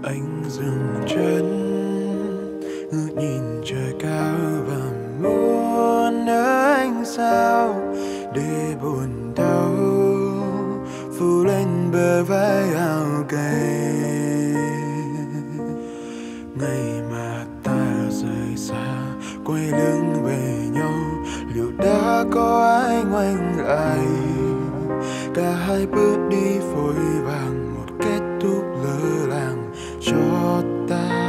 Anh dừng chân ngước nhìn trời cao và muốn anh sao để buồn đau phủ lên bờ vai áo cay. Ngày mà ta rời xa quay lưng về nhau, liệu đã có ai ngoảnh lại? Cả hai bước đi vội vàng, một kết thúc lơ là cho ta.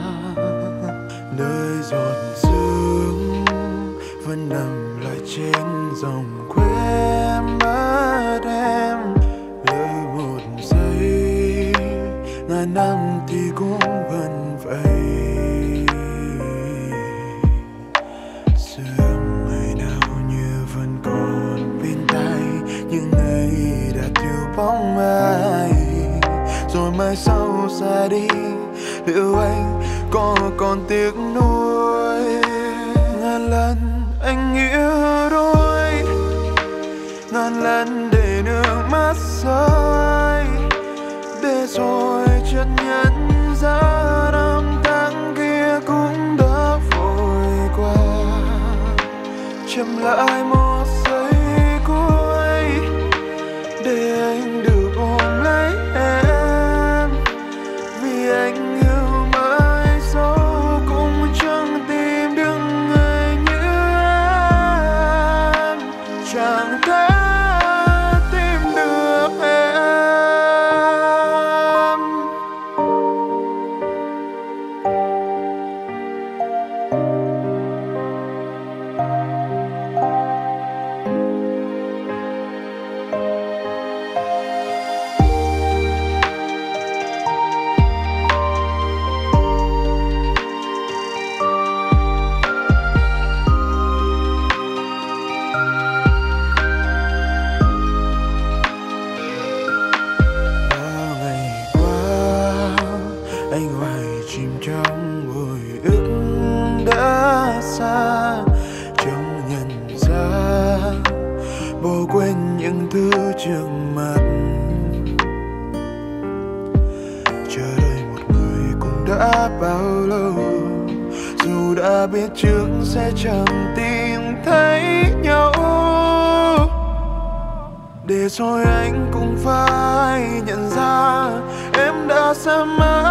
Nơi giọt sương vẫn nằm lại trên dòng quên mất em. Lỡ một giây ngàn năm thì cũng vẫn vậy. Sương ngày nào như vẫn còn bên tai, nhưng ngày đã thiếu bóng ai. Rồi mai sau xa đi, liệu anh có còn tiếc nuối? Ngàn lần anh yêu đôi, ngàn lần để nước mắt rơi, để rồi chợt nhận ra năm tháng kia cũng đã vội qua. Chậm lại một giây cuối để anh được ôm lấy em, vì anh yêu mãi dẫu cũng chẳng tìm được người như em, chẳng thể tìm được em. Anh hoài chìm trong hồi ức đã xa, trong nhận ra bỏ quên những thứ trước mặt. Chờ đợi một người cũng đã bao lâu, dù đã biết trước sẽ chẳng tìm thấy nhau. Để rồi anh cũng phải nhận ra em đã xa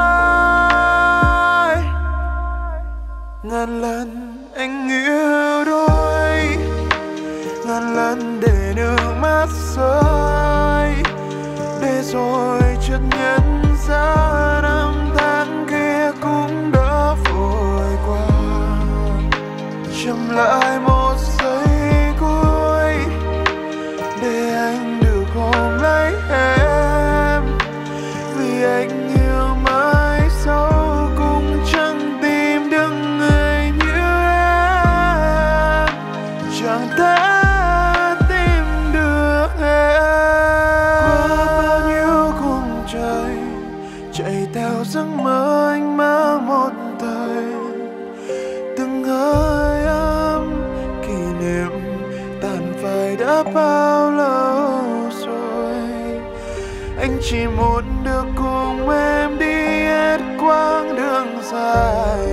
mãi. Ngàn lần anh yêu đôi, ngàn lần để nước mắt rơi, để rồi chợt nhận ra năm tháng kia cũng đã vội qua. Chậm lại một giây cuối để anh được ôm lấy em, vì anh yêu mãi dẫu cũng chẳng tìm được người như em, chẳng thể tìm được em. Qua bao nhiêu khung trời chạy theo giấc mơ anh mang một thời, từng hơi ấm kỷ niệm tàn phai đã bao lâu rồi. Anh chỉ muốn được cùng em đi hết quãng đường dài,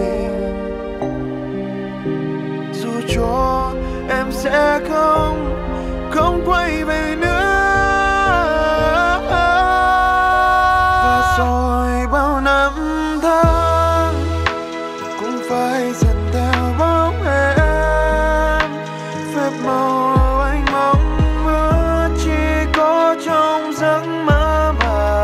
dù cho em sẽ không quay về nữa. Và rồi bao năm tháng cũng phải dần theo bóng em, phép màu anh mong ước chỉ có trong giấc mơ mà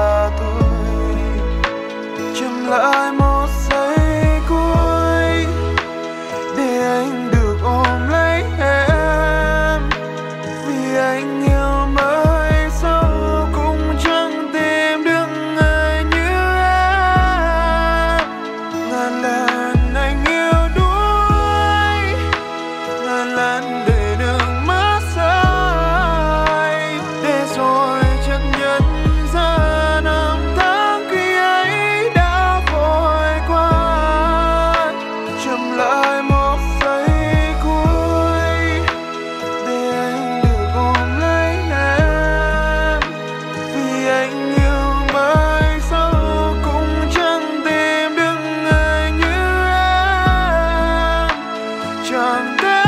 chẳng thể